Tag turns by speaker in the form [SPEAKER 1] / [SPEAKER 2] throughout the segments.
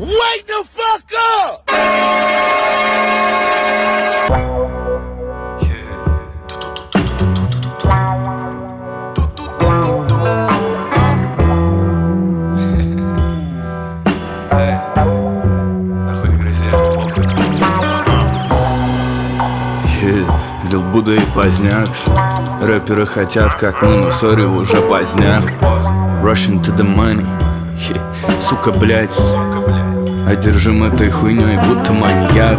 [SPEAKER 1] Wake the fuck up!
[SPEAKER 2] Лил Будда и поздняк. Рэперы хотят как мы, но сори, уже поздняк. Rushing to the money, сука, блядь. Одержим этой хуйней, будто маньяк.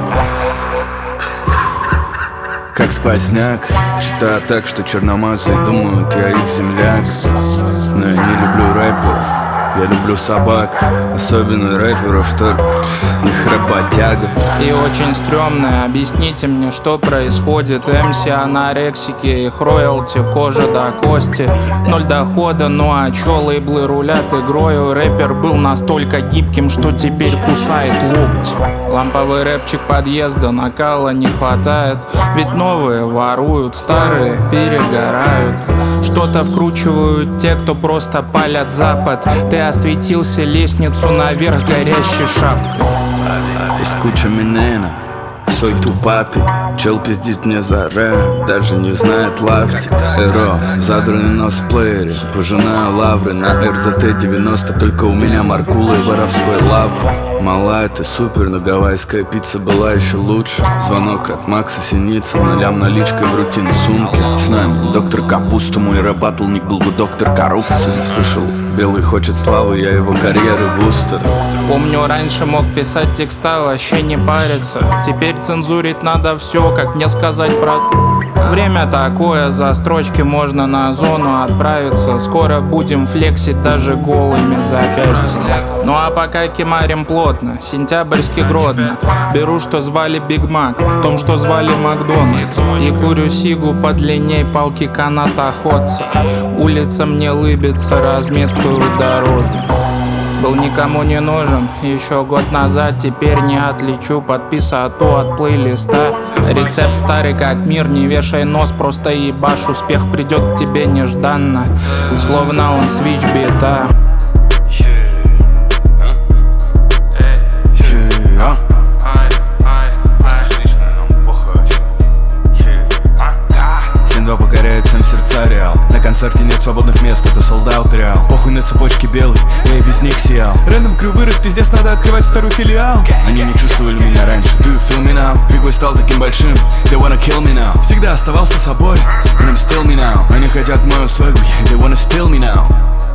[SPEAKER 2] Как сквозняк. Считаю так, что черномазые думают, я их земляк. Но я не люблю рэперов, я люблю собак. Особенно рэперов, что их работяга.
[SPEAKER 3] И очень стрёмно, объясните мне, что происходит. МС анорексики, их роялти, кожа до кости. Ноль дохода, ну а чё лейблы рулят игрою? Рэпер был настолько гибким, что теперь кусает локти. Ламповый рэпчик подъезда, накала не хватает. Ведь новые воруют, старые перегорают. Что-то вкручивают те, кто просто палят запад. Ты осветился лестницу наверх горящей шапкой.
[SPEAKER 2] Есть куча минена, сой тупапи. Чел пиздит мне за рэп, даже не знает лафти. Эро, задранный нос в плеере. Пожинаю лавры на РЗТ-90. Только у меня маркула и воровской лапы. Малая, ты супер, но гавайская пицца была еще лучше. Звонок от Макса Синицына, лям наличкой в рутин сумки. С нами доктор Капуста, мой рэп-баттлник был бы доктор коррупции. Слышал, белый хочет славы, я его карьеры бустер.
[SPEAKER 3] Помню, раньше мог писать текста, вообще не париться. Теперь цензурить надо все, как мне сказать про... Время такое, за строчки можно на зону отправиться. Скоро будем флексить даже голыми запястьями. Ну а пока кемарим плотно, сентябрьский Гродно. Беру, что звали Биг Мак, в том, что звали Макдональдс. И курю сигу подлинней палки канатоходца. Улица мне лыбится разметкой у дороги. Был никому не нужен еще год назад, теперь не отличу подписату от плейлиста. Рецепт старый как мир, не вешай нос, просто ебашь. Успех придет к тебе нежданно, словно он свич бита.
[SPEAKER 2] Покоряет всем сердца реал. На концерте нет свободных мест, это солдаут реал. Похуй на цепочке белый, я и без них сиял. Рэндом крю вырос, пиздец, надо открывать второй филиал. Они не чувствовали меня раньше, do you feel me now? Бигбой стал таким большим, they wanna kill me now. Всегда оставался собой, and I'm still me now. Они хотят мою свойгу, they wanna steal me now.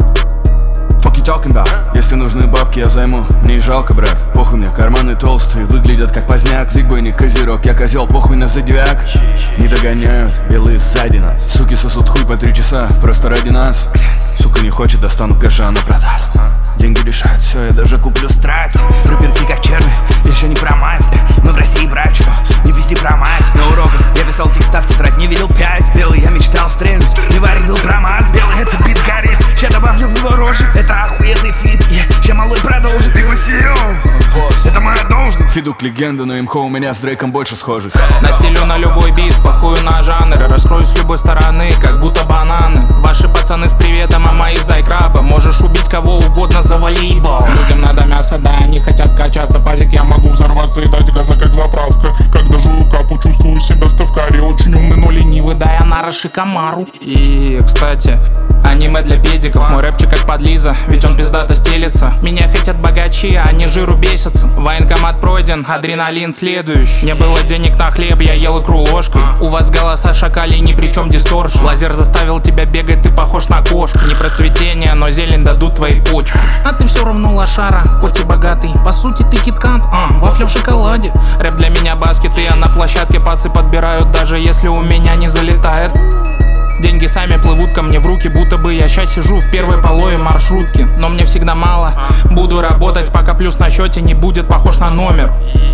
[SPEAKER 2] Fuck you talking about? Если нужны бабки, я займу, мне и жалко, брат. Похуй мне, карманы толстые, выглядят как поздняк. Зигбой не козерог, я козел, похуй на зодиак. Не догоняют, белые сзади нас. Суки сосут хуй по 3 часа, просто ради нас. Сука не хочет, достану кэша, она продаст. Деньги решают все, я даже куплю страсть. Рэперки как черви, я еще не про мать. Мы в России врач, не пизди про мать. На уроках я писал текста в тетрадь, не видел 5. Белый я мечтал стрельнуть, не варик был промаз. Белый это бит горит, ща добавлю в него рожи. Это охуенный фит, ща малой продолжит. Ты высею, это моя должность. Фидук легенда, но имхо у меня с Дрейком больше схожесть.
[SPEAKER 3] Настелю на любой бит, похую на жанр. Раскрою с любой стороны, как будто бананы. Ваши пацаны с приветом, а мои сдай краба. Можешь убить кого угодно, завали ебал. Людям надо мясо, да, они хотят качаться. Пазик, я могу взорваться и дать газа, как заправка. Когда жую капу, чувствую себя ставкари. Очень умный, но ленивый, да я на Рашикамару. И, кстати, аниме для педиков. Мой рэпчик как подлиза, ведь он пиздато стелится. Меня хотят богачи, а они жиру бесятся. Военкомат пройден, адреналин следующий. Не было денег на хлеб, я ел икру ложкой. У вас голоса шакалей, ни при чем дисторшн. Лазер заставил тебя бегать, ты похож на кошку. Не процветение, но зелень дадут твои почки. А ты все равно лошара, хоть и богатый. По сути ты киткат, вафля в шоколаде. Рэп для меня баскет, и я на площадке пацы подбирают, даже если у меня не залетает. Деньги сами плывут ко мне в руки, будто бы я щас сижу в первой половине маршрутки. Но мне всегда мало, буду работать, пока плюс на счете не будет похож на номер.